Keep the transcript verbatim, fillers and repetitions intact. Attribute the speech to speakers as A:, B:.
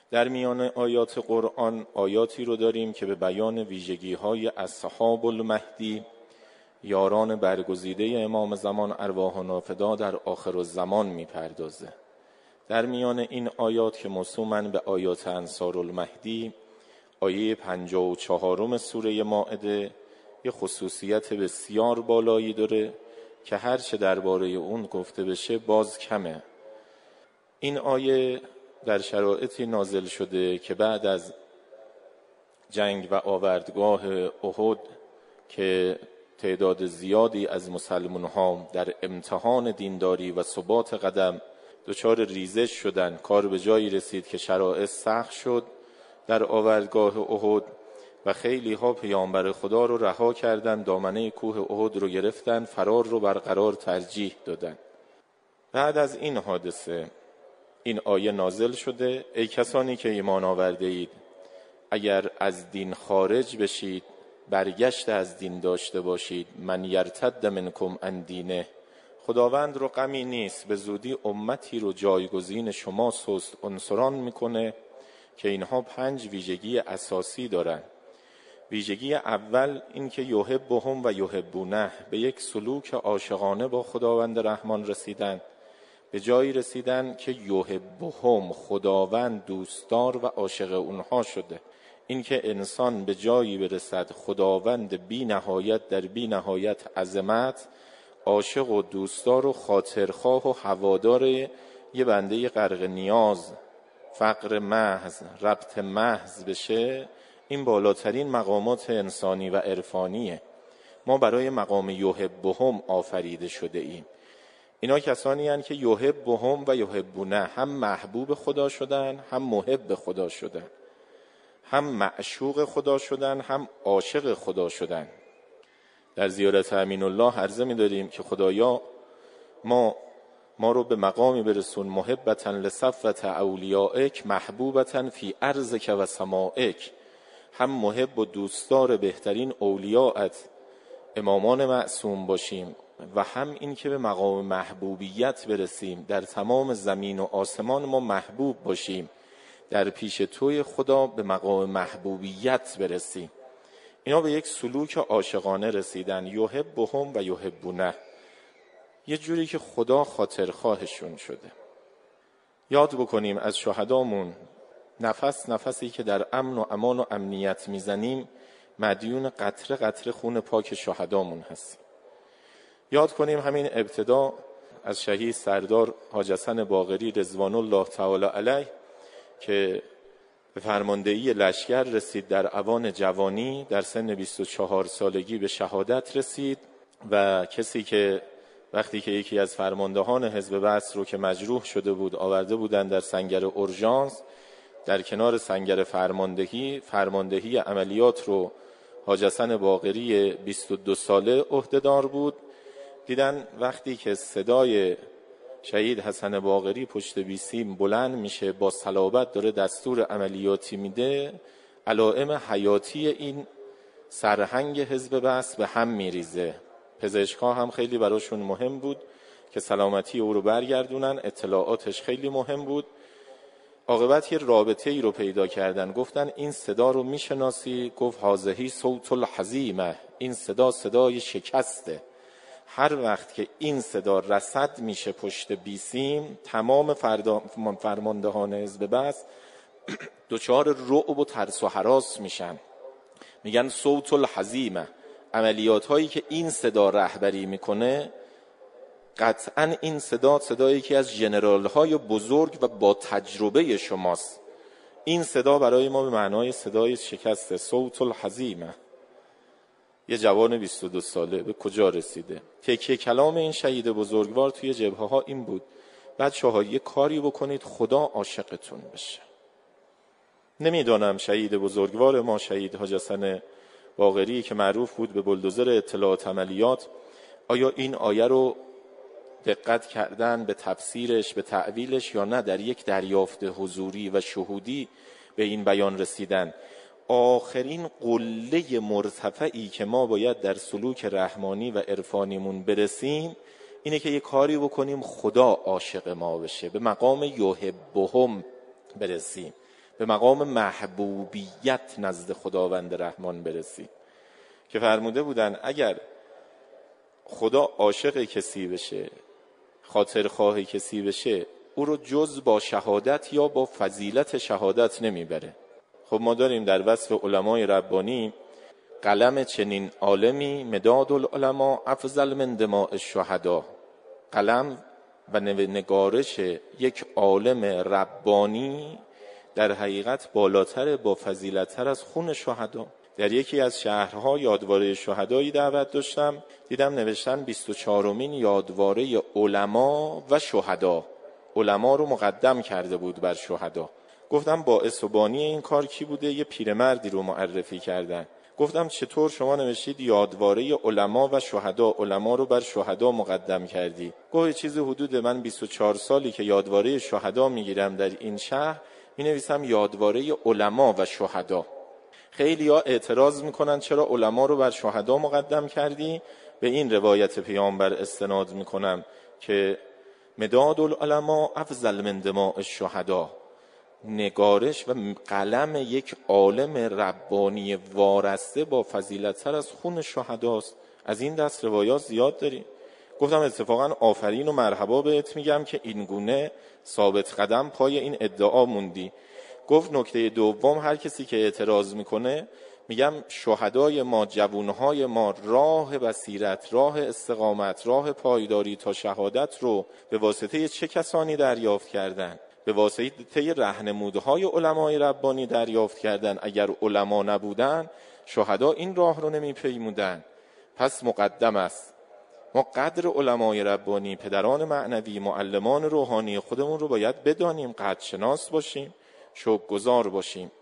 A: در میان آیات قرآن آیاتی رو داریم که به بیان ویژگی‌های اصحاب المهدی، یاران برگزیده امام زمان ارواحنا فدا در آخر الزمان میپردازه. در میان این آیات که موسوماً به آیات انصار المهدی، آیه پنجاه و چهارم سوره مائده یه خصوصیت بسیار بالایی داره که هر چه درباره اون گفته بشه باز کمه. این آیه در شرایطی نازل شده که بعد از جنگ و آوردگاه احد که تعداد زیادی از مسلمان ها در امتحان دینداری و ثبات قدم دچار ریزش شدن، کار به جایی رسید که شرایط سخت شد در آوردگاه احد و خیلی ها پیامبر خدا رو رها کردن، دامنه کوه احد رو گرفتن، فرار رو برقرار ترجیح دادن. بعد از این حادثه این آیه نازل شده: ای کسانی که ایمان آورده اید، اگر از دین خارج بشید، برگشت از دین داشته باشید، من یرتد منکم عن دینه، خداوند رو غمی نیست به زودی امتی رو جایگزین شما سست عنصران میکنه که اینها پنج ویژگی اساسی دارن. ویژگی اول این که یحبهم و یحبونه، به یک سلوک عاشقانه با خداوند رحمان رسیدن، به جایی رسیدن که یحبهم، خداوند دوستدار و عاشق اونها شده. این که انسان به جایی برسد خداوند بی نهایت در بی نهایت عظمت عاشق و دوستدار و خاطرخواه و هوادار یه بنده غرق نیاز، فقر محض، ربط محض بشه، این بالاترین مقامات انسانی و عرفانیه. ما برای مقام یحبهم آفریده شده ایم. اینا کسانی هستند که یحبهم و یحبونه، هم محبوب خدا شدن، هم محب خدا شدن، هم معشوق خدا شدن، هم عاشق خدا شدن. در زیارت امین الله عرضه می داریم که خدایا ما ما رو به مقامی برسون محبتاً لصفوت اولیائک محبوبتاً فی ارضک و سمائک، هم محب و دوستدار بهترین اولیاءت امامان معصوم باشیم و هم این که به مقام محبوبیت برسیم، در تمام زمین و آسمان ما محبوب باشیم، در پیش توی خدا به مقام محبوبیت برسیم. اینا به یک سلوک عاشقانه رسیدن، یحبهم و یحبونه، یه جوری که خدا خاطرخواهشون شده. یاد بکنیم از شهدامون، نفس نفسی که در امن و امان و امنیت میزنیم مدیون قطره قطره خون پاک شهدامون هستیم. یاد کنیم همین ابتدا از شهید سردار حاج حسن باقری رضوان الله تعالی علیه که به فرماندهی لشکر رسید در اوان جوانی، در سن بیست و چهار سالگی به شهادت رسید و کسی که وقتی که یکی از فرماندهان حزب بعث رو که مجروح شده بود آورده بودن در سنگر اورژانس، در کنار سنگر فرماندهی فرماندهی عملیات رو حاج حسن باقری بیست و دو ساله عهدهدار بود. دیدن وقتی که صدای شهید حسن باقری پشت بیسیم بلند میشه، با صلابت داره دستور عملیاتی میده، علائم حیاتی این سرهنگ حزب بعث به هم میریزه. پزشکا هم خیلی براشون مهم بود که سلامتی او رو برگردونن، اطلاعاتش خیلی مهم بود. عاقبت یه رابطه ای رو پیدا کردن، گفتن این صدا رو میشناسی؟ گفت هازهی صوت الحزیمه، این صدا صدای شکسته. هر وقت که این صدا رصد میشه پشت بیسیم، تمام فرماندهان حزب بعث دچار رعب و ترس و هراس میشن. میگن صوت الحزیمه، عملیات هایی که این صدا رهبری میکنه قطعا این صدا صدایی که از ژنرال های بزرگ و با تجربه شماست. این صدا برای ما به معنای صدای شکسته، صوت الحزیمه. یه جوان بیست و دو ساله به کجا رسیده؟ تکیه کلام این شهید بزرگوار توی جبهه ها این بود: بچه‌ها یه کاری بکنید خدا عاشقتون بشه. نمیدانم شهید بزرگوار ما شهید حاج حسن باقری که معروف بود به بلدوزر اطلاعات عملیات، آیا این آیه رو دقت کردن به تفسیرش، به تعویلش، یا نه در یک دریافت حضوری و شهودی به این بیان رسیدن؟ آخرین قله مرتفعی که ما باید در سلوک رحمانی و عرفانیمون برسیم اینه که یک کاری بکنیم خدا عاشق ما بشه، به مقام یحبهم برسیم، به مقام محبوبیت نزد خداوند رحمان برسی، که فرموده بودن اگر خدا عاشق کسی بشه، خاطرخواه کسی بشه، او رو جز با شهادت یا با فضیلت شهادت نمیبره. خب ما داریم در وصف علمای ربانی: قلم چنین عالمی مداد العلماء افضل من دماء الشهدا. قلم و نگارش یک عالم ربانی در حقیقت بالاتر، با فضیلت‌تر از خون شهدا. در یکی از شهرها یادواره شهدایی دعوت داشتم، دیدم نوشتن بیست و چهارمین یادواره علما و شهدا. علما رو مقدم کرده بود بر شهدا. گفتم باعث و بانی این کار کی بوده؟ یه پیرمردی رو معرفی کردن. گفتم چطور شما نوشتید یادواره علما و شهدا، علما رو بر شهدا مقدم کردی؟ گفت چیزی حدود من بیست و چهار سالی که یادواره شهدا میگیرم در این شهر، می نویسم یادواره علما و شهدا. خیلی ها اعتراض میکنن چرا علما رو بر شهدا مقدم کردی؟ به این روایت پیامبر استناد میکنم که مداد العلماء افضل من دماء الشهدا. نگارش و قلم یک عالم ربانی وارسته با فضیلت‌تر از خون شهداست. از این دست روایات زیاد داریم. گفتم اتفاقا آفرین و مرحبا بهت میگم که این گونه ثابت قدم پای این ادعا موندی. گفت نکته دوم، هر کسی که اعتراض میکنه، میگم شهدای ما، جوانهای ما راه بصیرت، راه استقامت، راه پایداری تا شهادت رو به واسطه چه کسانی دریافت کردن؟ به واسطه راهنمودهای علمای ربانی دریافت کردن. اگر علما نبودن شهدا این راه رو نمیپیمودن. پس مقدم است. ما قدر علمای ربانی، پدران معنوی، معلمان روحانی خودمون رو باید بدانیم، قدرشناس باشیم، شکرگزار باشیم.